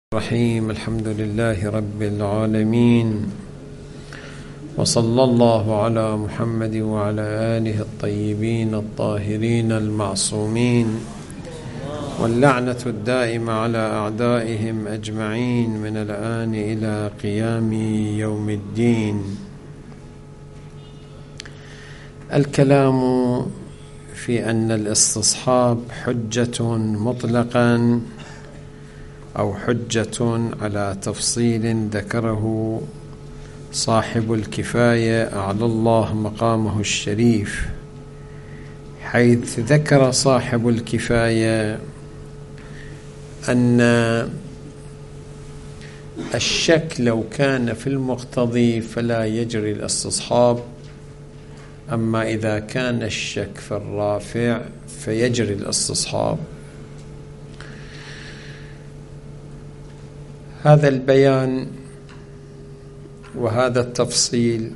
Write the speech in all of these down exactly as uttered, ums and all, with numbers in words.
الرحيم. الحمد لله رب العالمين، وصلى الله على محمد وعلى آله الطيبين الطاهرين المعصومين، واللعنة الدائمة على أعدائهم أجمعين من الآن إلى قيام يوم الدين. الكلام في أن الاستصحاب حجة مطلقا أو حجة على تفصيل ذكره صاحب الكفاية أعلى الله مقامه الشريف، حيث ذكر صاحب الكفاية أن الشك لو كان في المقتضي فلا يجري الاستصحاب، أما إذا كان الشك في الرافع فيجري الاستصحاب. هذا البيان وهذا التفصيل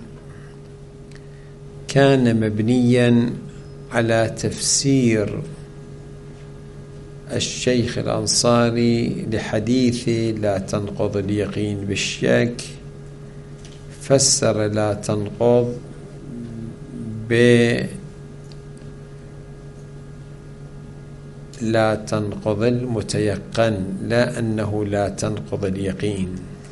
كان مبنيا على تفسير الشيخ الأنصاري لحديث لا تنقض اليقين بالشك، فسر لا تنقض ب لا تنقض المتيقن، لا أنه لا تنقض اليقين.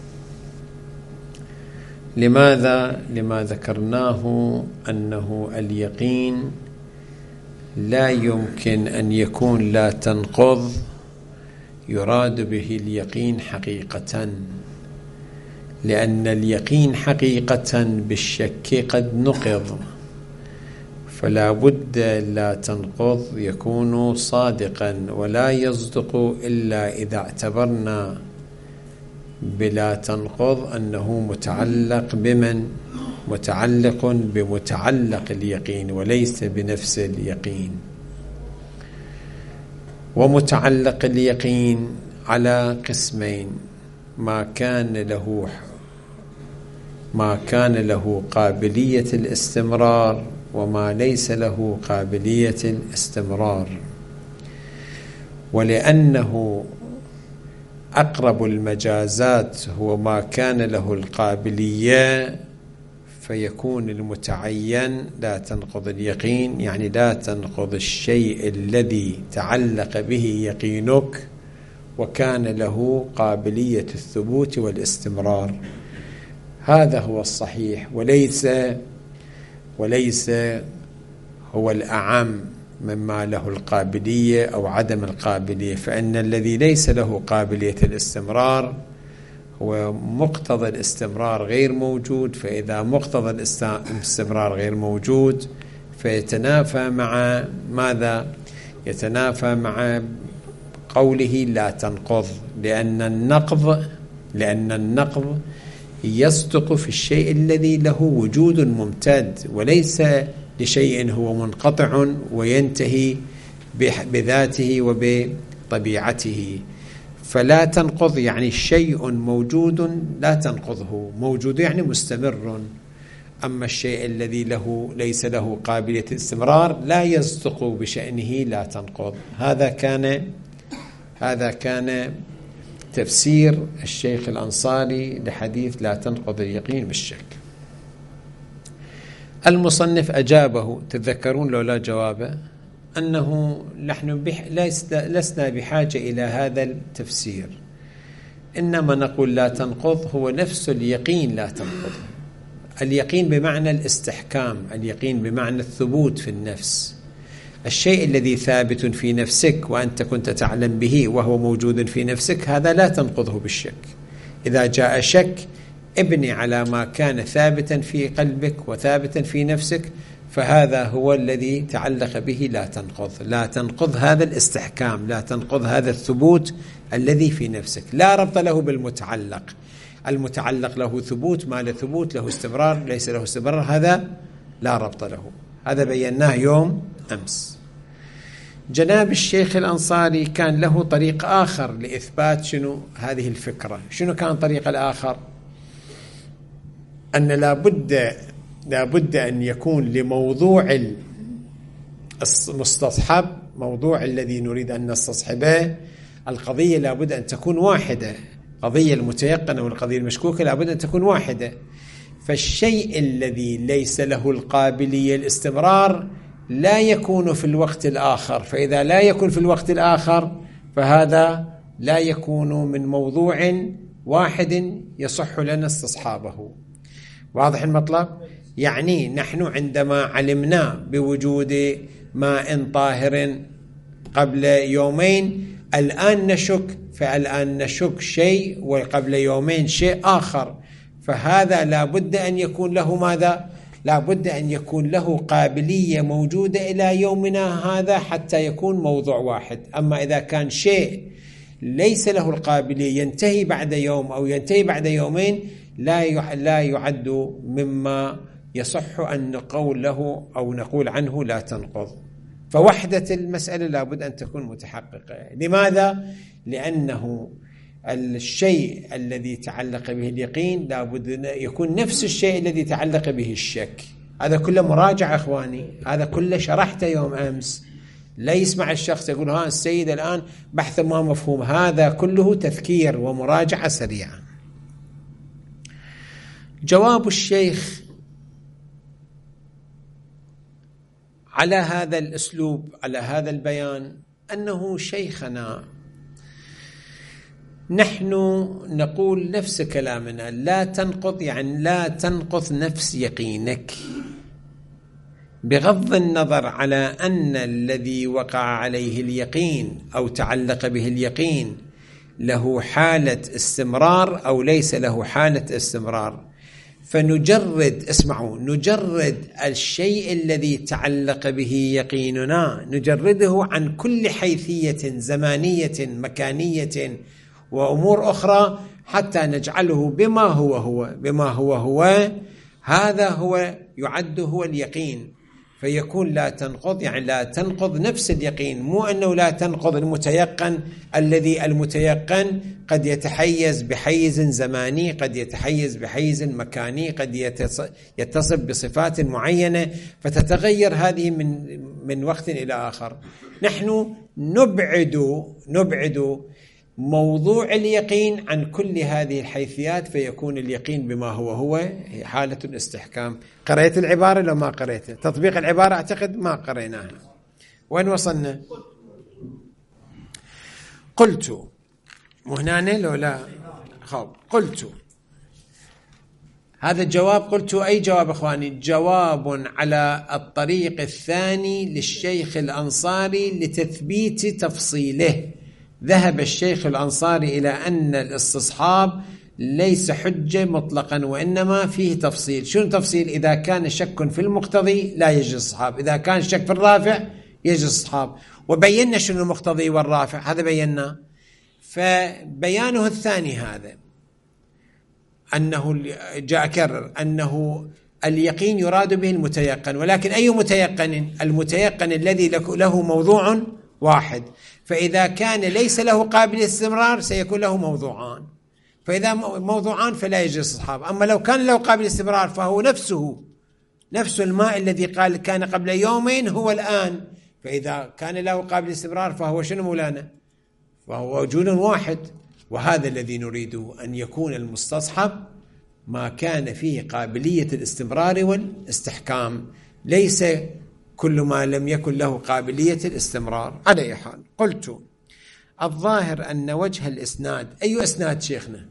لماذا؟ لما ذكرناه أنه اليقين لا يمكن أن يكون لا تنقض يراد به اليقين حقيقة، لأن اليقين حقيقة بالشك قد نقض، فلا بد لا تنقض يكون صادقا، ولا يصدق إلا إذا اعتبرنا بلا تنقض أنه متعلق بمن؟ متعلق بمتعلق اليقين وليس بنفس اليقين. ومتعلق اليقين على قسمين: ما كان له ما كان له قابلية الاستمرار، وما ليس له قابلية الاستمرار. ولأنه أقرب المجازات هو ما كان له القابلية، فيكون المتعين لا تنقض اليقين، يعني لا تنقض الشيء الذي تعلق به يقينك وكان له قابلية الثبوت والاستمرار. هذا هو الصحيح، وليس وليس هو الأعم مما له القابلية أو عدم القابلية، فإن الذي ليس له قابلية الاستمرار هو مقتضى الاستمرار غير موجود، فإذا مقتضى الاستمرار غير موجود فيتنافى مع ماذا؟ يتنافى مع قوله لا تنقض، لأن النقض لأن النقض يصدق في الشيء الذي له وجود ممتد، وليس لشيء هو منقطع وينتهي بذاته وبطبيعته. فلا تنقض يعني شيء موجود لا تنقضه، موجود يعني مستمر. أما الشيء الذي له ليس له قابلية الاستمرار لا يصدق بشأنه لا تنقض. هذا كان هذا كان تفسير الشيخ الأنصاري لحديث لا تنقض اليقين بالشك. المصنف أجابه، تذكرون لولا جوابه، أنه نحن لسنا بحاجة إلى هذا التفسير، إنما نقول لا تنقض هو نفس اليقين لا تنقض. اليقين بمعنى الاستحكام، اليقين بمعنى الثبوت في النفس. الشيء الذي ثابت في نفسك وأنت كنت تعلم به وهو موجود في نفسك، هذا لا تنقضه بالشك. إذا جاء شك ابني على ما كان ثابتا في قلبك وثابتا في نفسك، فهذا هو الذي تعلق به لا تنقض. لا تنقض هذا الاستحكام، لا تنقض هذا الثبوت الذي في نفسك، لا ربط له بالمتعلق. المتعلق له ثبوت، ما له ثبوت له استمرار، ليس له استمرار، هذا لا ربط له. هذا بيناه يوم أمس. جناب الشيخ الأنصاري كان له طريق آخر لإثبات شنو هذه الفكرة. شنو كان طريق الآخر؟ أن لا بد لا بد أن يكون لموضوع المستصحب، موضوع الذي نريد أن نستصحبه، القضية لا بد أن تكون واحدة. القضية المتيقنة والقضية المشكوكة لابد أن تكون واحدة. فالشيء الذي ليس له القابلية الاستمرار لا يكون في الوقت الآخر، فإذا لا يكون في الوقت الآخر فهذا لا يكون من موضوع واحد يصح لنا استصحابه. واضح المطلب؟ يعني نحن عندما علمنا بوجود ماء طاهر قبل يومين الآن نشك، فالآن نشك شيء وقبل يومين شيء آخر، فهذا لا بد أن يكون له ماذا؟ لا بد أن يكون له قابلية موجودة إلى يومنا هذا حتى يكون موضوع واحد. أما إذا كان شيء ليس له القابلية ينتهي بعد يوم أو ينتهي بعد يومين لا لا يعد مما يصح أن نقول له أو نقول عنه لا تنقض. فوحدة المسألة لابد أن تكون متحققة. لماذا؟ لأنه الشيء الذي تعلق به اليقين لابد أن يكون نفس الشيء الذي تعلق به الشك. هذا كله مراجعة أخواني، هذا كله شرحته يوم أمس. لا يسمع الشخص يقول ها السيد الآن بحث ما مفهوم، هذا كله تذكير ومراجعة سريعة. جواب الشيخ على هذا الأسلوب، على هذا البيان، أنه شيخنا نحن نقول نفس كلامنا، لا تنقض يعني لا تنقض نفس يقينك، بغض النظر على أن الذي وقع عليه اليقين أو تعلق به اليقين له حالة استمرار أو ليس له حالة استمرار. فنجرد، اسمعوا، نجرد الشيء الذي تعلق به يقيننا، نجرده عن كل حيثية زمانية مكانية وأمور أخرى حتى نجعله بما هو هو بما هو هو هذا هو يعد هو اليقين. فيكون لا تنقض يعني لا تنقض نفس اليقين، مو أنه لا تنقض المتيقن، الذي المتيقن قد يتحيز بحيز زماني، قد يتحيز بحيز مكاني، قد يتصف بصفات معينة فتتغير هذه من من وقت إلى آخر. نحن نبعد نبعد موضوع اليقين عن كل هذه الحيثيات، فيكون اليقين بما هو هو حالة الاستحكام. قرأت العبارة لو ما قرأتها؟ تطبيق العبارة أعتقد ما قرأناها. وين وصلنا؟ قلت مهنانة لو لا خب قلت هذا الجواب. قلت أي جواب أخواني؟ جواب على الطريق الثاني للشيخ الأنصاري لتثبيت تفصيله. ذهب الشيخ الأنصاري إلى أن الاستصحاب ليس حجة مطلقا وإنما فيه تفصيل. شنو تفصيل؟ إذا كان شك في المقتضي لا يجوز الاستصحاب، إذا كان شك في الرافع يجوز الاستصحاب. وبينا شنو المقتضي والرافع، هذا بينا. فبيانه الثاني هذا أنه جاء كرر أنه اليقين يراد به المتيقن، ولكن أي متيقن؟ المتيقن الذي له موضوع واحد. فإذا كان ليس له قابل استمرار سيكون له موضوعان، فإذا موضوعان فلا يجوز الاستصحاب. أما لو كان له قابل استمرار فهو نفسه نفس الماء الذي قال كان قبل يومين هو الآن، فإذا كان له قابل استمرار فهو شنو مولانا؟ فهو وجود واحد. وهذا الذي نريد أن يكون المستصحب ما كان فيه قابلية الاستمرار والاستحكام، ليس كل ما لم يكن له قابلية الاستمرار. على أي حال قلت الظاهر أن وجه الإسناد، أي إسناد شيخنا؟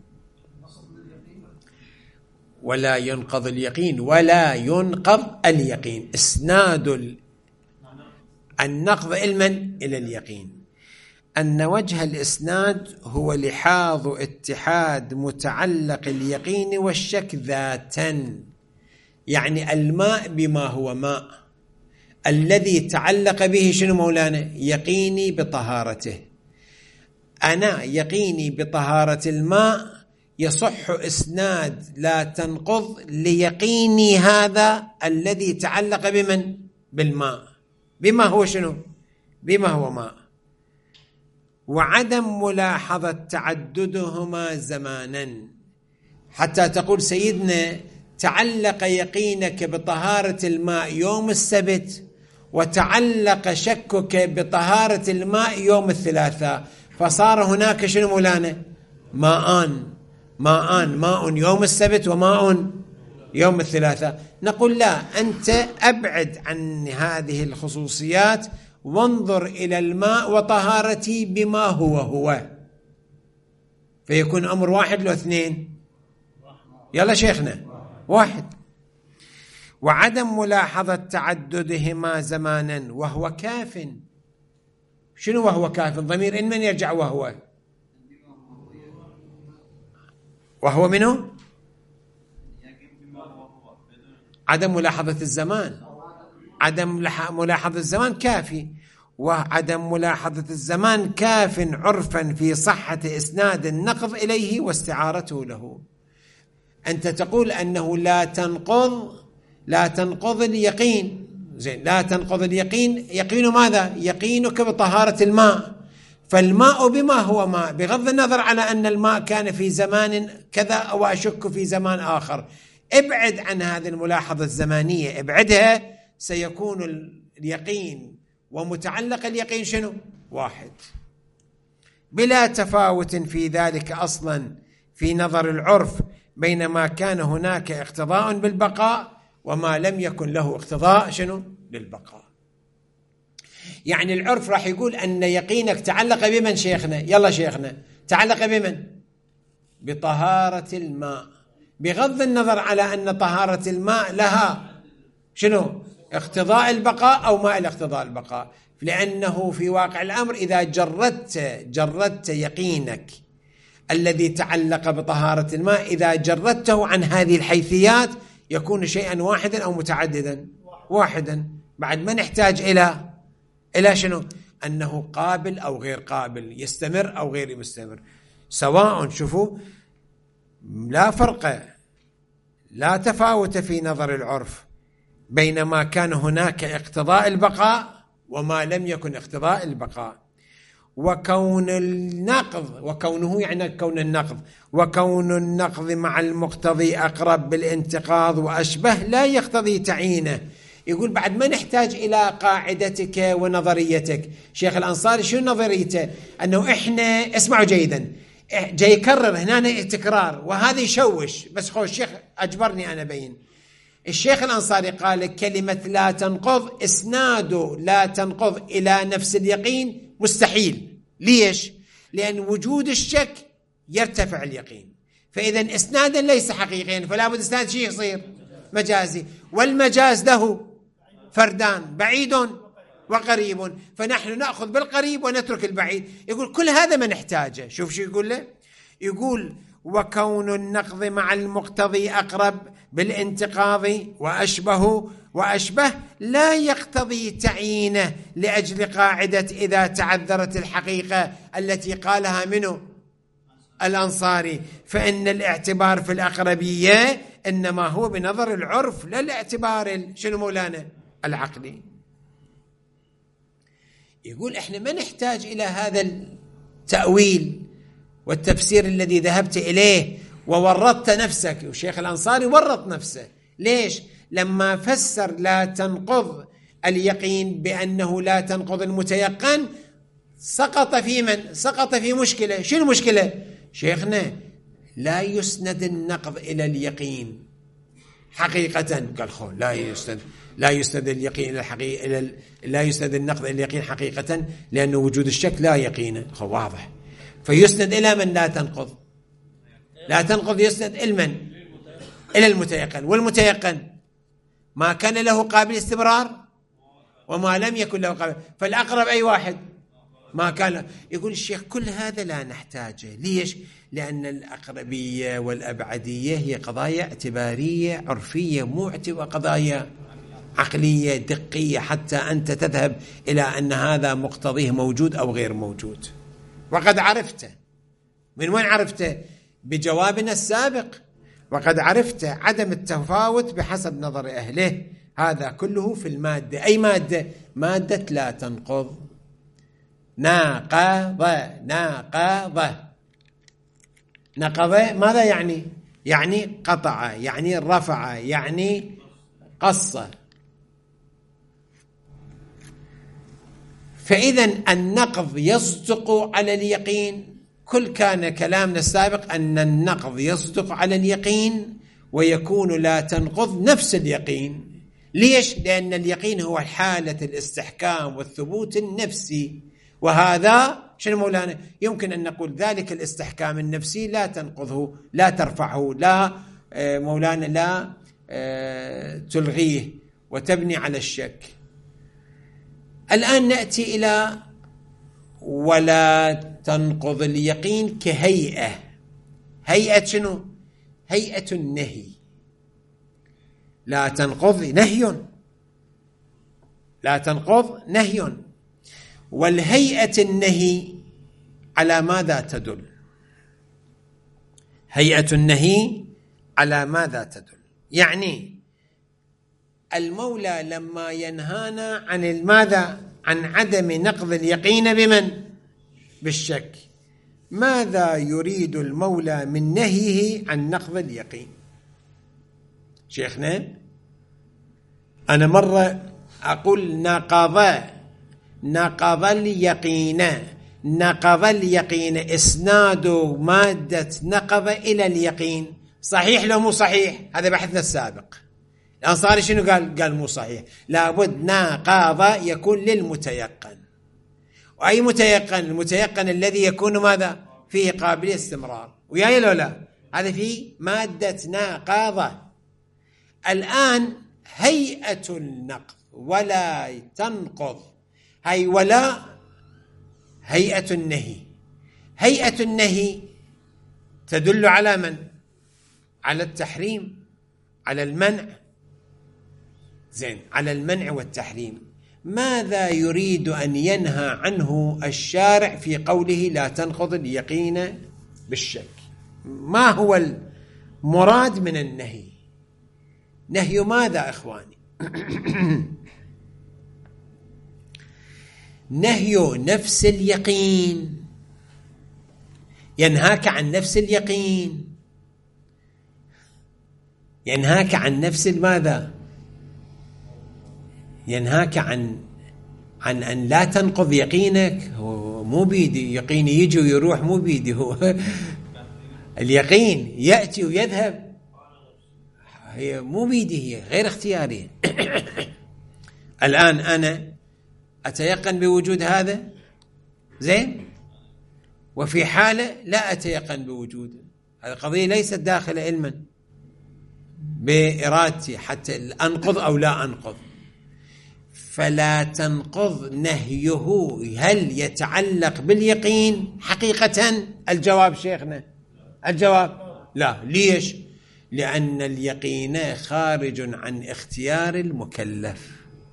ولا ينقض اليقين، ولا ينقض اليقين، إسناد النقض علما إلى اليقين. أن وجه الإسناد هو لحاظ اتحاد متعلق اليقين والشك ذاتا، يعني الماء بما هو ماء الذي تعلق به شنو مولانا؟ يقيني بطهارته. أنا يقيني بطهارة الماء يصح إسناد لا تنقض ليقيني هذا الذي تعلق بمن؟ بالماء، بما هو شنو؟ بما هو ماء. وعدم ملاحظة تعددهما زمانا، حتى تقول سيدنا تعلق يقينك بطهارة الماء يوم السبت وتعلق شكك بطهارة الماء يوم الثلاثاء، فصار هناك شنو مولانا؟ ماء ماء ماء يوم السبت وماء يوم الثلاثاء. نقول لا، أنت أبعد عن هذه الخصوصيات وانظر إلى الماء وطهارته بما هو هو، فيكون أمر واحد لو اثنين. يلا شيخنا، واحد. وعدم ملاحظة تعددهما زمانا وهو كاف. شنو وهو كاف؟ ضمير إن من يرجع وهو وهو منه عدم ملاحظة الزمان. عدم ملاحظة الزمان كافي، وعدم ملاحظة الزمان كاف عرفا في صحة إسناد النقض إليه واستعارته له. أنت تقول أنه لا تنقض لا تنقض اليقين، زين، لا تنقض اليقين. يقين ماذا؟ يقينك بطهارة الماء، فالماء بما هو ماء، بغض النظر على أن الماء كان في زمان كذا أو أشك في زمان آخر. ابعد عن هذه الملاحظة الزمانية، ابعدها، سيكون اليقين ومتعلق اليقين شنو؟ واحد، بلا تفاوت في ذلك أصلا في نظر العرف بين ما كان هناك اقتضاء بالبقاء وما لم يكن له اقتضاء شنو؟ للبقاء. يعني العرف راح يقول أن يقينك تعلق بمن شيخنا؟ يلا شيخنا، تعلق بمن؟ بطهارة الماء، بغض النظر على أن طهارة الماء لها شنو؟ اقتضاء البقاء أو ما إلى اقتضاء البقاء، لأنه في واقع الأمر إذا جردت جردت يقينك الذي تعلق بطهارة الماء، إذا جردته عن هذه الحيثيات يكون شيئا واحدا أو متعددا؟ واحدا. بعد ما نحتاج إلى إلى شنو؟ أنه قابل أو غير قابل، يستمر أو غير مستمر، سواء. شوفوا، لا فرق لا تفاوت في نظر العرف بين ما كان هناك اقتضاء البقاء وما لم يكن اقتضاء البقاء. وكون النقض، وكونه يعني كون النقض، وكون النقض مع المقتضي أقرب بالانتقاض وأشبه لا يقتضي تعيينه. يقول بعد ما نحتاج إلى قاعدتك ونظريتك. شيخ الأنصاري شو نظريته؟ أنه إحنا، اسمعوا جيدا، جاي يكرر هنا تكرار وهذا يشوش، بس خو الشيخ أجبرني أنا بين. الشيخ الأنصاري قال كلمة لا تنقض إسناده لا تنقض إلى نفس اليقين مستحيل. ليش؟ لأن وجود الشك يرتفع اليقين، فإذا إسنادا ليس حقيقيا، فلا بد إسناد شيء يصير مجازي، والمجاز له فردان، بعيد وقريب، فنحن نأخذ بالقريب ونترك البعيد. يقول كل هذا ما نحتاجه. شوف شو يقول له، يقول وكون النقض مع المقتضي أقرب بالانتقاض وأشبه وأشبه لا يقتضي تعيينه لأجل قاعدة إذا تعذرت الحقيقة التي قالها منه الأنصاري، فإن الاعتبار في الأقربية إنما هو بنظر العرف لا الاعتبار شنو مولانا العقلي. يقول إحنا ما نحتاج إلى هذا التأويل والتفسير الذي ذهبت إليه وورطت نفسك. والشيخ الأنصاري ورط نفسه. ليش؟ لما فسر لا تنقض اليقين بأنه لا تنقض المتيقن سقط في من؟ سقط في مشكلة. شو المشكلة؟ شيخنا لا يسند النقض إلى اليقين حقيقة. قال خو لا يسند لا يسند اليقين إلى الحقيقة إلى لا يسند النقض إلى اليقين حقيقة، لأن وجود الشك لا يقين. خو واضح. فيسند إلى من لا تنقض؟ لا تنقض يسند إلى من؟ إلى المتيقن. والمتيقن ما كان له قابل استمرار وما لم يكن له قابل، فالأقرب أي واحد ما كان. يقول الشيخ كل هذا لا نحتاجه. ليش؟ لأن الأقربية والأبعدية هي قضايا اعتبارية عرفية، مو قضايا عقلية دقية حتى أنت تذهب إلى أن هذا مقتضيه موجود أو غير موجود. وقد عرفت. من وين عرفت؟ بجوابنا السابق. وقد عرفت عدم التفاوت بحسب نظر أهله. هذا كله في المادة. أي مادة؟ مادة لا تنقض. ناقض ناقض نقض ماذا يعني؟ يعني قطع، يعني رفع، يعني قص. فإذا النقض يصدق على اليقين كل كان كلامنا السابق أن النقض يصدق على اليقين ويكون لا تنقض نفس اليقين. ليش؟ لأن اليقين هو حالة الاستحكام والثبوت النفسي، وهذا شنو مولانا؟ يمكن أن نقول ذلك الاستحكام النفسي لا تنقضه، لا ترفعه، لا مولانا لا تلغيه وتبني على الشك. الآن نأتي إلى ولا تنقض اليقين كهيئة. هيئة شنو؟ هيئة النهي. لا تنقض نهي، لا تنقض نهي. والهيئة النهي على ماذا تدل؟ هيئة النهي على ماذا تدل؟ يعني المولى لما ينهانا عن الماذا؟ عن عدم نقض اليقين بمن؟ بالشك. ماذا يريد المولى من نهيه عن نقض اليقين؟ شيخنا أنا مرة أقول نقض نقض اليقين، نقض اليقين إسناد مادة نقض إلى اليقين، صحيح لو مو صحيح؟ هذا بحثنا السابق. الأنصاري شنو قال؟ قال مو صحيح، لابد نقض يكون للمتيقن. وأي متيقن؟ المتيقن الذي يكون ماذا؟ فيه قابلية استمرار. وياي لو لا؟ هذا فيه مادة نقض. الآن هيئة النقض ولا تنقض، هي ولا هيئة النهي. هيئة النهي تدل على من؟ على التحريم، على المنع. زين، على المنع والتحريم. ماذا يريد أن ينهى عنه الشارع في قوله لا تنقض اليقين بالشك؟ ما هو المراد من النهي؟ نهي ماذا إخواني؟ نهي نفس اليقين. ينهاك عن نفس اليقين، ينهاك عن نفس الماذا؟ ينهاك عن عن أن لا تنقض يقينك. هو مو بيدي يقيني يجي ويروح، مو بيدي هو اليقين يأتي ويذهب، هي مو بيدي، هي غير اختيارية. الآن أنا أتيقن بوجود هذا، زين، وفي حالة لا أتيقن بوجوده. هذه قضية ليست داخل علما بإرادتي حتى أنقض أو لا أنقض. فلا تنقض نهيه هل يتعلق باليقين حقيقة؟ الجواب شيخنا، الجواب لا. ليش؟ لأن اليقين خارج عن اختيار المكلف.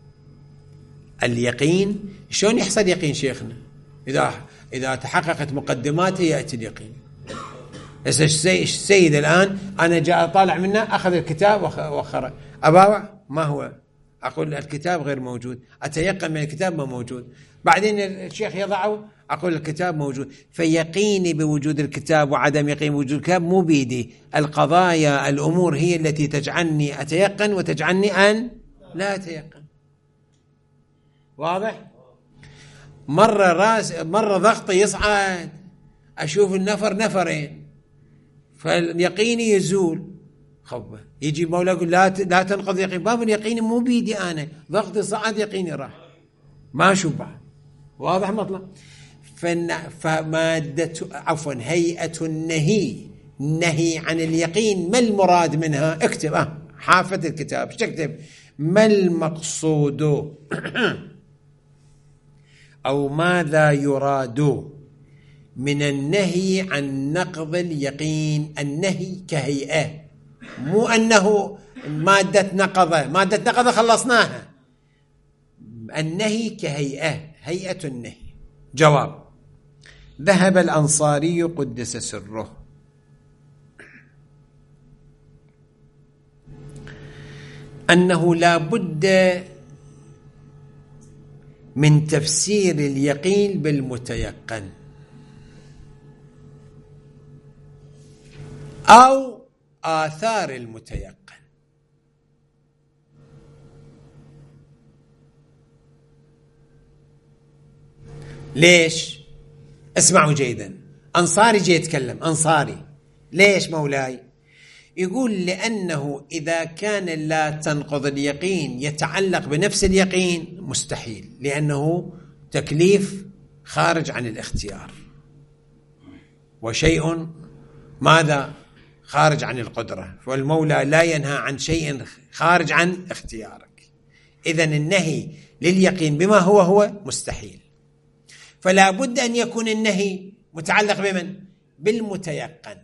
اليقين شلون يحصل يقين شيخنا؟ إذا إذا تحققت مقدماته يأتي اليقين. السيد الآن أنا جاء طالع منه أخذ الكتاب وخرج، أباوع ما هو؟ أقول الكتاب غير موجود، أتيقن من الكتاب ما موجود. بعدين الشيخ يضعه، أقول الكتاب موجود. فيقيني بوجود الكتاب وعدم يقين بوجود الكتاب مو بيدي. القضايا الأمور هي التي تجعلني أتيقن وتجعلني أن لا أتيقن. واضح؟ مرة راس مرة ضغطي يصعد، أشوف النفر نفرين، فاليقيني يزول. خبه يجي مولا يقول لا لا تنقض يقين. باب اليقين مو بيدي أنا، ضغطي صعد يقيني راح، ما أشوف بعد. واضح مطلع؟ فمادة عفوا هيئة النهي، النهي عن اليقين، ما المراد منها؟ اكتب اه حافة الكتاب ايش تكتب؟ ما المقصود أو ماذا يراد من النهي عن نقض اليقين؟ النهي كهيئة، مو أنه مادة نقضة. مادة نقضة خلصناها. النهي كهيئة، هيئة النهي. جواب: ذهب الأنصاري قدس سره أنه لا بد من تفسير اليقين بالمتيقن أو آثار المتيقن. ليش؟ اسمعوا جيدا. أنصاري جاي يتكلم، أنصاري ليش مولاي؟ يقول لأنه إذا كان لا تنقض اليقين يتعلق بنفس اليقين مستحيل، لأنه تكليف خارج عن الاختيار، وشيء ماذا؟ خارج عن القدرة، والمولى لا ينهى عن شيء خارج عن اختيارك. إذن النهي لليقين بما هو هو مستحيل، فلا بد أن يكون النهي متعلق بمن؟ بالمتيقن.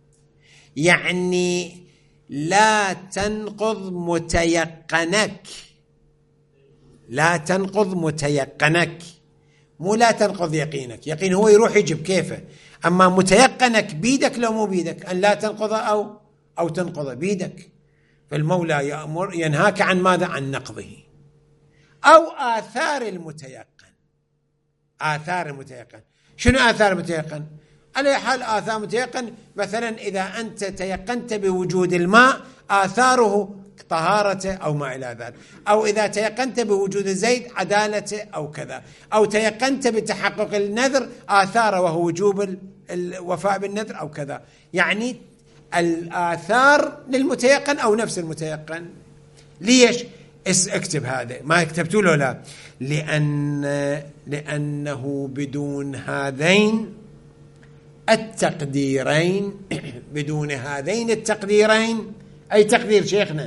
يعني لا تنقض متيقنك، لا تنقض متيقنك، مو لا تنقض يقينك. يقين هو يروح يجب كيفه، أما متيقنك بيدك لو مو بيدك أن لا تنقض أو أو تنقض بيدك. فالمولى يأمر ينهاك عن ماذا؟ عن نقضه أو آثار المتيقن. آثار المتيقن شنو آثار المتيقن؟ على حال آثار المتيقن مثلا إذا أنت تيقنت بوجود الماء آثاره طهارته أو ما إلى ذلك، أو إذا تيقنت بوجود الزيت عدالته أو كذا، أو تيقنت بتحقق النذر آثاره وهو وجوب الوفاء بالنذر أو كذا. يعني الآثار للمتيقن أو نفس المتيقن. ليش؟ اكتب هذا، ما كتبتوا له لا، لأن لأنه بدون هذين التقديرين بدون هذين التقديرين، أي تقدير شيخنا؟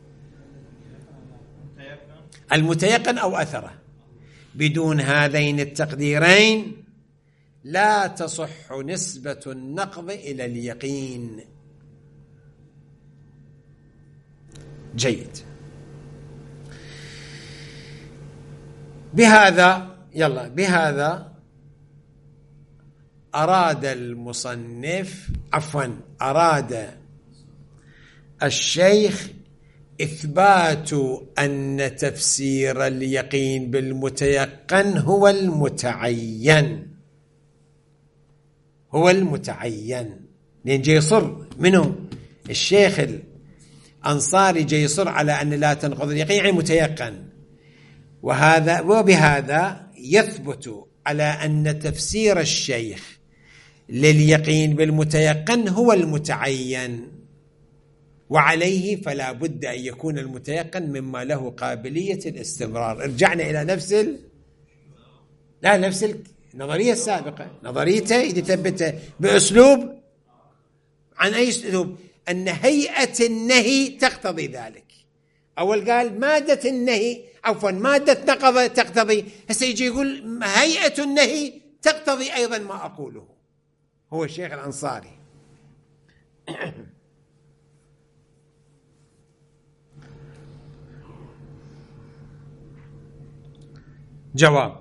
المتيقن أو أثره. بدون هذين التقديرين لا تصح نسبة النقض إلى اليقين. جيد. بهذا يلا بهذا أراد المصنف عفوا أراد الشيخ إثبات أن تفسير اليقين بالمتيقن هو المتعين، هو المتعين. لأن جاي يصر منه الشيخ الأنصاري، جاي يصر على أن لا تنقض اليقين يعني متيقن، وهذا وبهذا يثبت على أن تفسير الشيخ لليقين بالمتيقن هو المتعين، وعليه فلا بد أن يكون المتيقن مما له قابلية الاستمرار. رجعنا إلى نفس ال... لا نفس النظرية السابقة، نظريته يثبتها بأسلوب عن أي أسلوب؟ أن هيئة النهي تقتضي ذلك. أول قال مادة النهي عفوا مادة نقض تقتضي، هسه يجي يقول هيئة النهي تقتضي أيضا ما أقوله. هو الشيخ الأنصاري جواب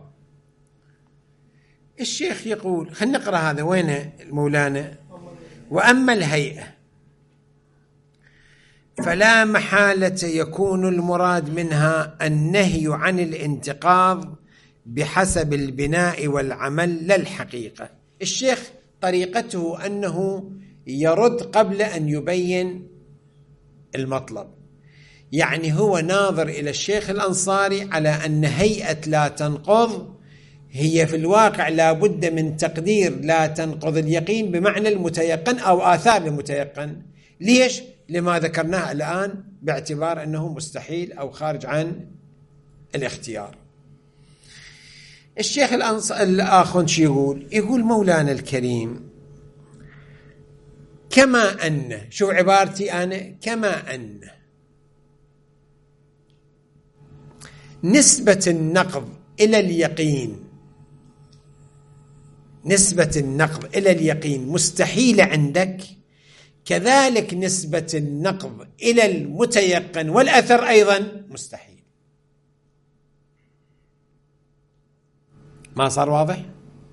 الشيخ يقول، خلينا نقرأ هذا وين مولانا. وأما الهيئة فلا محالة يكون المراد منها النهي عن الانتقاض بحسب البناء والعمل لا الحقيقة. الشيخ طريقته أنه يرد قبل أن يبين المطلب، يعني هو ناظر إلى الشيخ الأنصاري على أن هيئة لا تنقض هي في الواقع لا بد من تقدير لا تنقض اليقين بمعنى المتيقن أو آثار المتيقن. ليش؟ لما ذكرناه الآن باعتبار أنه مستحيل أو خارج عن الاختيار. الشيخ الآخر شو يقول؟ يقول مولانا الكريم كما أن، شو عبارتي أنا؟ كما أن نسبة النقض إلى اليقين، نسبة النقض إلى اليقين مستحيلة عندك، كذلك نسبة النقض إلى المتيقن والأثر أيضا مستحيل. ما صار واضح؟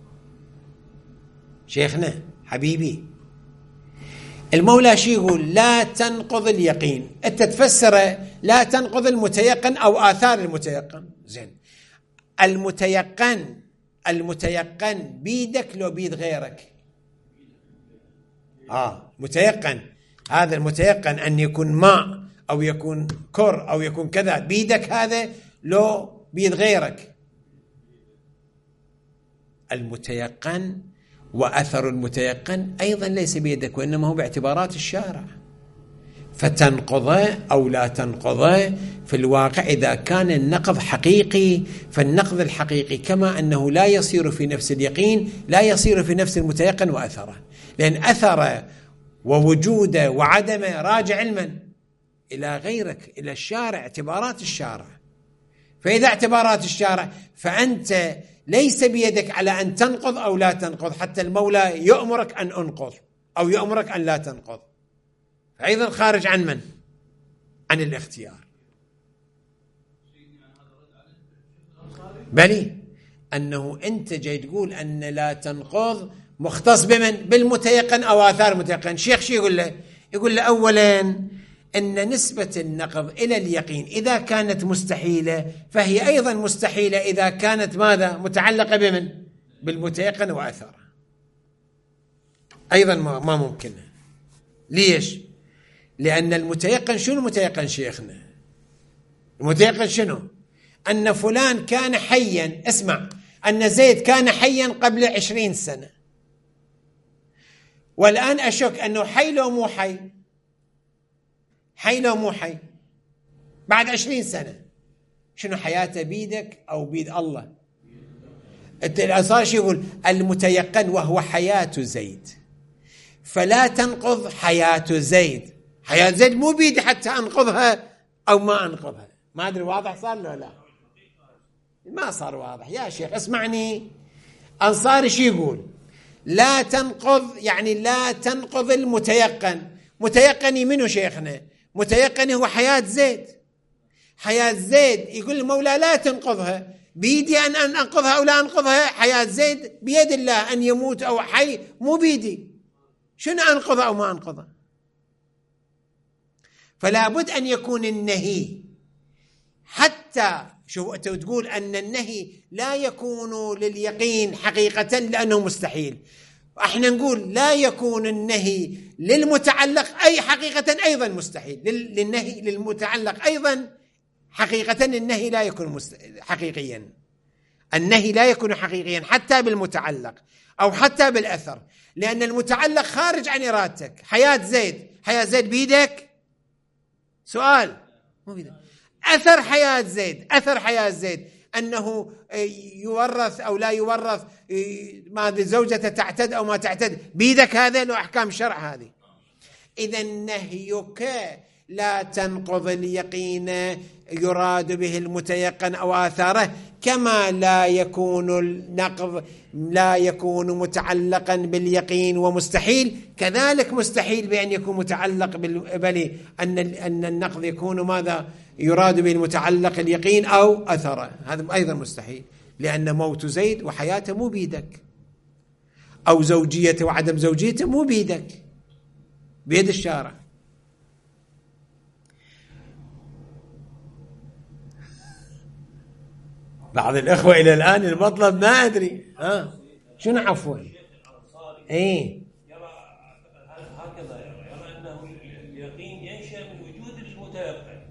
شيخنا حبيبي المولى شي يقول؟ لا تنقض اليقين، أنت تفسر لا تنقض المتيقن أو آثار المتيقن. زين، المتيقن المتيقن بيدك لو بيد غيرك؟ آه متيقن، هذا المتيقن أن يكون ماء أو يكون كر أو يكون كذا بيدك، هذا لو بيد غيرك. المتيقن وأثر المتيقن أيضا ليس بيدك، وإنما هو باعتبارات الشارع، فتنقضه أو لا تنقضه في الواقع. إذا كان النقض حقيقي فالنقض الحقيقي كما أنه لا يصير في نفس اليقين لا يصير في نفس المتيقن وأثره، لأن أثره ووجوده وعدمه راجع علما إلى غيرك، إلى الشارع، اعتبارات الشارع. فإذا اعتبارات الشارع فأنت ليس بيدك على أن تنقض أو لا تنقض، حتى المولى يأمرك أن أنقض أو يأمرك أن لا تنقض، أيضا خارج عن من؟ عن الاختيار. بلي أنه أنت جاي تقول أن لا تنقض مختص بمن؟ بالمتيقن أو آثار المتيقن. شيخ شي يقول له؟ يقول له أولا أن نسبة النقض إلى اليقين إذا كانت مستحيلة فهي أيضا مستحيلة إذا كانت ماذا؟ متعلقة بمن؟ بالمتيقن وآثاره، أيضا ما ممكن. ليش؟ لأن المتيقن شنو المتيقن شيخنا؟ المتيقن شنو؟ أن فلان كان حيا، اسمع، أن زيد كان حيا قبل عشرين سنة، والآن أشك أنه حي لو مو حي، حي لو مو حي بعد عشرين سنة. شنو حياته؟ بيدك أو بيد الله؟ الأنصاري شو يقول؟ المتيقن وهو حياة زيد، فلا تنقض حياة زيد. حياة زيد مو بيدي حتى أنقضها أو ما أنقضها. ما أدري واضح صار له؟ لا ما صار واضح يا شيخ. اسمعني، أنصاري شو يقول؟ لا تنقض يعني لا تنقض المتيقن. متيقني منه شيخنا؟ متيقني هو حياة زيد. حياة زيد يقول المولى لا تنقضها، بيدي أن أنقضها أو لا أنقضها؟ حياة زيد بيد الله، أن يموت أو حي مو بيدي. شنو أنقضها أو ما أنقضها؟ فلا بد أن يكون النهي، حتى شو تقول أن النهي لا يكون لليقين حقيقة لأنه مستحيل، احنا نقول لا يكون النهي للمتعلق أي حقيقة أيضا مستحيل، للنهي للمتعلق أيضا حقيقة النهي لا يكون حقيقيا. النهي لا يكون حقيقيا حتى بالمتعلق أو حتى بالأثر، لأن المتعلق خارج عن إرادتك. حياة زيد، حياة زيد بيدك؟ سؤال، مو بيدك. أثر حياة زيد، أثر حياة زيد أنه يورث أو لا يورث، ما زوجته تعتد أو ما تعتد، بيدك هذا؟ له أحكام الشرع هذه. إذا نهيك لا تنقض اليقين يراد به المتيقن أو آثاره، كما لا يكون النقض لا يكون متعلقا باليقين ومستحيل، كذلك مستحيل بأن يكون متعلق بل أن أن النقض يكون ماذا؟ يراد به المتعلق اليقين أو أثره، هذا أيضا مستحيل، لأن موت زيد وحياته مو بيدك، أو زوجيته وعدم زوجيته مو بيدك، بيد الشارع. بعض الإخوة إلى الآن المطلب ما أدري ها شنو عفوا إيه يرى هكذا، يرى أنه اليقين ينشأ من وجود المتيقن.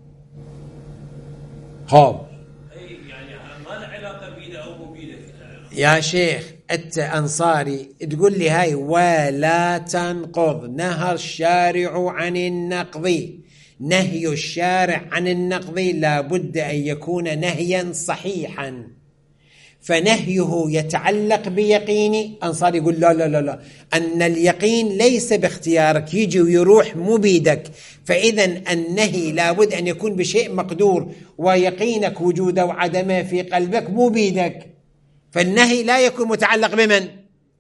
خاب أي يعني ما له علاقة بيده أو مو بيده. يا شيخ أنت أنصاري تقول لي هاي ولا تنقض، نهى الشارع عن النقض. نهي الشارع عن النقض لا بد أن يكون نهيا صحيحا، فنهيه يتعلق بيقيني. أنصار يقول لا لا لا لا، أن اليقين ليس باختيارك، يجي ويروح مو بيدك، فإذا النهي لا بد أن يكون بشيء مقدور، ويقينك وجوده وعدمه في قلبك مو بيدك، فالنهي لا يكون متعلق بمن؟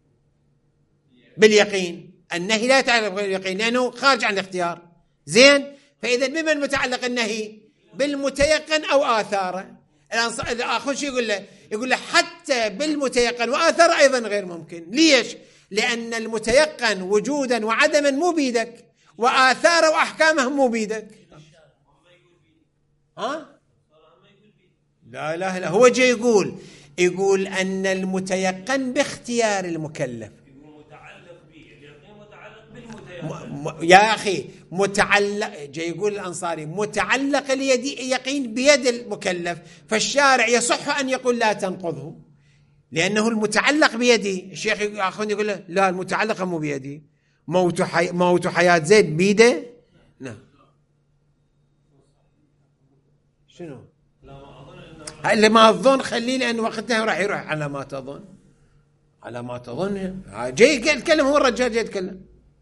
باليقين. النهي لا يتعلق باليقين لأنه خارج عن الاختيار. زين، فإذا بمن متعلق النهي؟ بالمتيقن أو آثاره. الآخر شو يقول له؟ يقول له حتى بالمتيقن وآثاره أيضا غير ممكن. ليش؟ لأن المتيقن وجودا وعدما مو بيدك، وآثاره وأحكامه مو بيدك. ها؟ لا لا لا، هو جاي يقول يقول أن المتيقن باختيار المكلف. يا أخي متعلق، جاي يقول الأنصاري متعلق اليقين بيد المكلف، فالشارع يصح أن يقول لا تنقضه، لأنه المتعلق بيدي. الشيخ يأخذ يقول له لا، المتعلق مو بيدي، موت حي... موت حياة زيد بيده. نعم. شنو؟ اللي ما تظن خليه، لأن وقتها راح يروح على ما تظن، على ما تظن. جاي يتكلم هو الرجال، جاي يتكلم،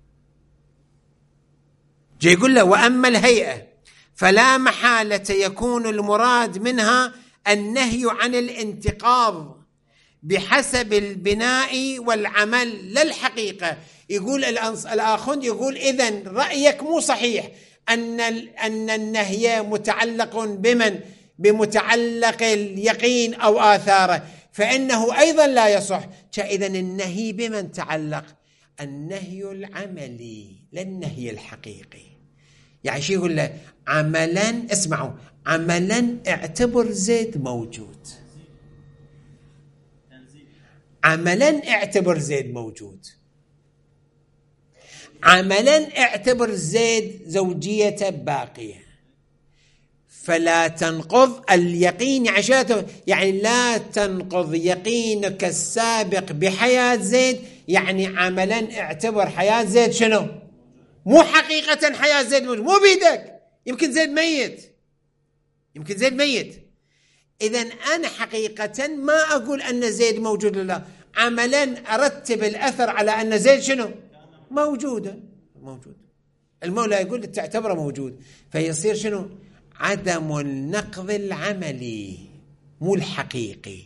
جاي يقول له وأما الهيئة فلا محالة يكون المراد منها النهي عن الانتقاض بحسب البناء والعمل لا الحقيقة. يقول الآخوند، يقول إذن رأيك مو صحيح أن أن النهي متعلق بمن؟ بمتعلق اليقين أو آثاره، فإنه أيضا لا يصح. إذن النهي بمن تعلق؟ النهي العملي لا النهي الحقيقي. يعني شو يقول له؟ عملا، اسمعوا، عملا اعتبر زيد موجود، عملا اعتبر زيد موجود، عملا اعتبر زيد زوجيته باقية، فلا تنقض اليقين عشاته. يعني لا تنقض يقينك السابق بحياة زيد، يعني عملا اعتبر حياة زيد شنو؟ مو حقيقة حياة زيد موجود، مو بيدك، يمكن زيد ميت، يمكن زيد ميت. إذن أنا حقيقة ما أقول أن زيد موجود، لا، عملا أرتب الأثر على أن زيد شنو؟ موجودة، موجود. المولى يقول تعتبره موجود، فيصير شنو؟ عدم النقض العملي مو الحقيقي.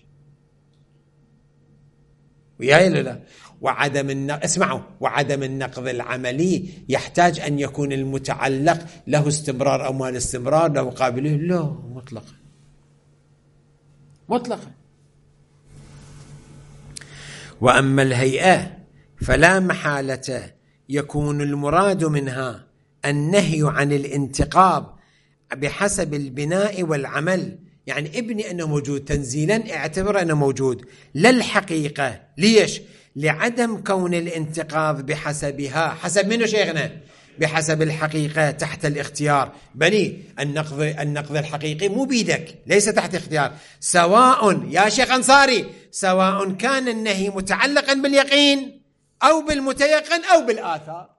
وياي لا؟ وعدم النقض، اسمعوا، وعدم النقض العملي يحتاج أن يكون المتعلق له استمرار أو ما الاستمرار، له قابله، لا، مطلقا مطلقا. وأما الهيئة فلا محالة يكون المراد منها النهي عن الانتقاض بحسب البناء والعمل. يعني ابني أنه موجود تنزيلا، اعتبر أنه موجود، لا الحقيقة. ليش؟ لعدم كون الانتقاض بحسبها. حسب منه شيخنا؟ بحسب الحقيقة تحت الاختيار. بني النقض النقض الحقيقي مو بيدك، ليس تحت اختيار. سواء يا شيخ أنصاري، سواء كان النهي متعلقا باليقين أو بالمتيقن أو بالآثار.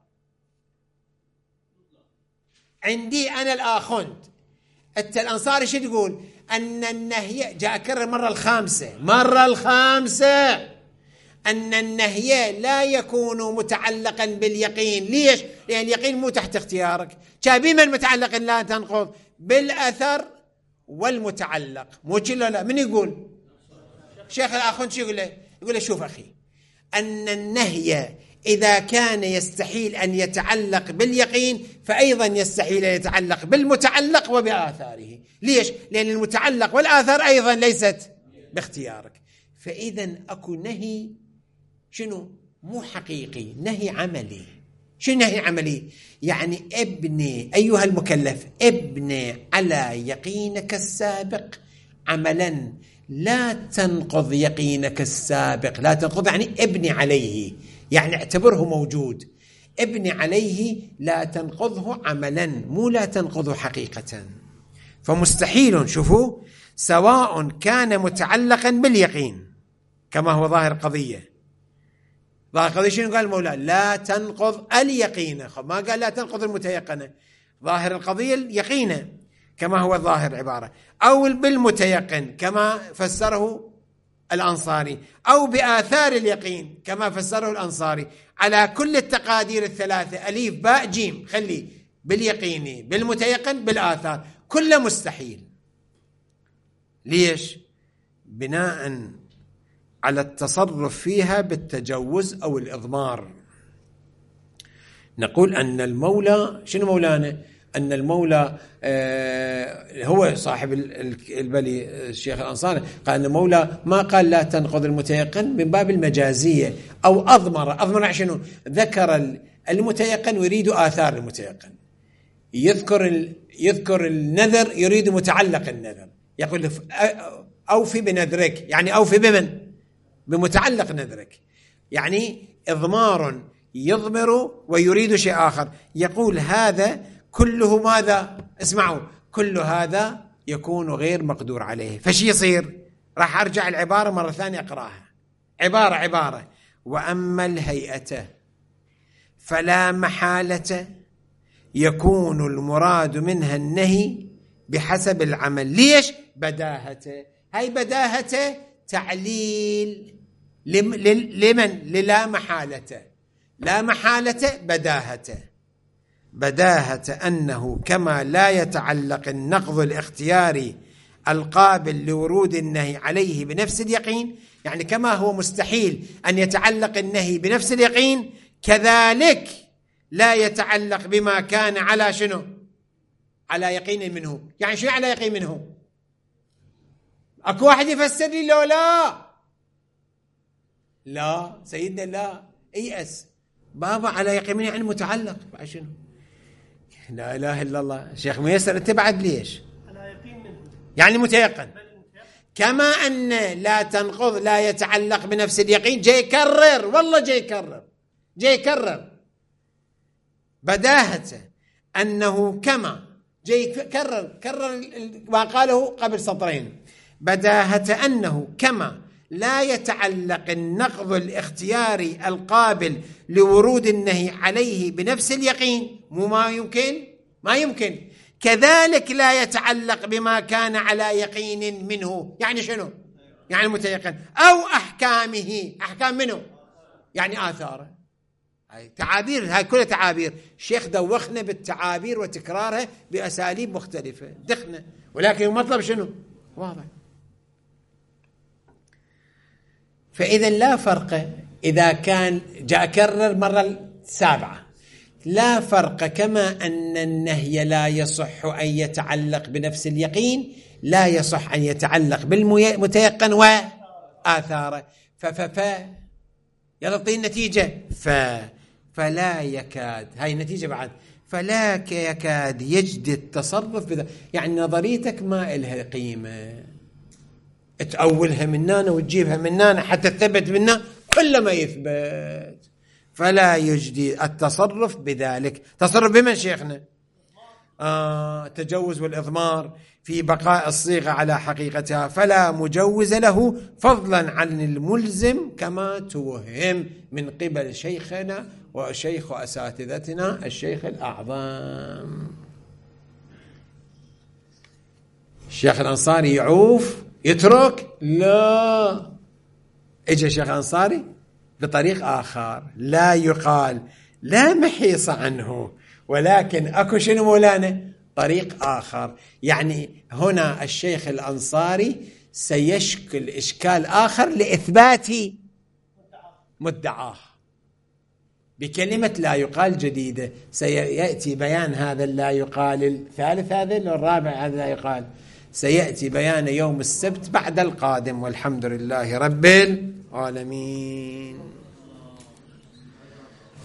عندي أنا الآخوند، أنت الأنصاري شو تقول؟ أن النهي، جاء أكرر مرة الخامسة، مرة الخامسة، أن النهي لا يكون متعلقا باليقين. ليش؟ لأن اليقين مو تحت اختيارك. بمن متعلق لا تنقض؟ بالأثر والمتعلق، مو كله. لا، من يقول؟ شيخ الآخوند شو يقول له؟ يقول له شوف أخي، أن النهي إذا كان يستحيل أن يتعلق باليقين فأيضا يستحيل أن يتعلق بالمتعلق وبآثاره. ليش؟ لأن المتعلق والآثار أيضا ليست باختيارك. فإذا أكو نهي شنو؟ مو حقيقي، نهي عملي. شنو نهي عملي؟ يعني ابني أيها المكلف، ابني على يقينك السابق عملا لا تنقض يقينك السابق. لا تنقض يعني ابني عليه، يعني اعتبره موجود، ابني عليه، لا تنقضه عملا، مو لا تنقضه حقيقة. فمستحيل، شوفوا، سواء كان متعلقا باليقين كما هو ظاهر قضية. ظاهر قضية شنو قال المولى؟ لا تنقض اليقين، ما قال لا تنقض المتيقنة. ظاهر القضية اليقين كما هو ظاهر العبارة، أو بالمتيقن كما فسره الأنصاري، أو بآثار اليقين كما فسره الأنصاري. على كل التقادير الثلاثة، أليف باء جيم، خلي باليقين بالمتيقن بالآثار، كله مستحيل. ليش؟ بناء على التصرف فيها بالتجوز أو الإضمار. نقول أن المولى، شنو مولانا؟ أن المولى آه هو صاحب البلي الشيخ الأنصاري قال أن المولى ما قال لا تنقض المتيقن من باب المجازية، أو أضمر. أضمر شنو؟ ذكر المتيقن ويريد آثار المتيقن، يذكر يذكر النذر يريد متعلق النذر. يقول أوفي بنذرك، يعني أوفي بمن؟ بمتعلق نذرك، يعني إضمار يضمر ويريد شيء آخر. يقول هذا كله ماذا؟ اسمعوا، كل هذا يكون غير مقدور عليه. فشي يصير؟ راح أرجع العبارة مرة ثانية أقرأها. عبارة عبارة وأما الهيئة فلا محالة يكون المراد منها النهي بحسب العمل. ليش؟ بداهة. هاي بداهة تعليل لمن؟ للا محالة. لا محالة بداهة. بداهة أنه كما لا يتعلق النقض الاختياري القابل لورود النهي عليه بنفس اليقين، يعني كما هو مستحيل أن يتعلق النهي بنفس اليقين، كذلك لا يتعلق بما كان على شنو؟ على يقين منه. يعني شو على يقين منه؟ أكو واحد يفسر لي لو لا لا سيدنا لا ييأس بابا على يقين منه يعني متعلق شنو؟ لا إله إلا الله. شيخ ميسر أنت بعد ليش؟ على يقين منه يعني متيقن. كما أن لا تنقض لا يتعلق بنفس اليقين، جاي يكرر والله جاي يكرر جاي يكرر بداهة أنه كما جاي يكرر كرر ما قاله قبل سطرين. بداهة أنه كما لا يتعلق النقض الاختياري القابل لورود النهي عليه بنفس اليقين، مو ما يمكن ما يمكن، كذلك لا يتعلق بما كان على يقين منه. يعني شنو؟ يعني متيقن. أو أحكامه، أحكام منه يعني آثاره. هاي تعابير، هاي كلها تعابير. الشيخ دوخنا بالتعابير وتكرارها بأساليب مختلفة، دخنا، ولكن المطلب شنو؟ واضح. فإذا لا فرق إذا كان جاء كرر مرة السابعة، لا فرق كما أن النهي لا يصح أن يتعلق بنفس اليقين، لا يصح أن يتعلق بالمتيقن وآثاره. ف ف ف يلا طي النتيجة. ف فلا يكاد، هاي النتيجة بعد، فلا يكاد يجد التصرف بذا. يعني نظريتك ما إلها قيمة، تأولها مننا وتجيبها مننا حتى تثبت منا كل ما يثبت. فلا يجدي التصرف بذلك. تصرف بمن شيخنا؟ آه التجوز والإضمار في بقاء الصيغة على حقيقتها، فلا مجوز له فضلا عن الملزم كما توهم من قبل شيخنا وشيخ أساتذتنا الشيخ الأعظم. الشيخ الأنصاري يعوف يترك؟ لا، اجى الشيخ الأنصاري بطريق آخر، لا يقال لا محيص عنه، ولكن أكو شنو مولانا؟ طريق آخر. يعني هنا الشيخ الأنصاري سيشكل إشكال آخر لإثبات مدعاه بكلمة لا يقال جديدة. سيأتي بيان هذا اللا يقال الثالث، هذا الرابع، هذا لا يقال سيأتي بيان يوم السبت بعد القادم، والحمد لله رب العالمين.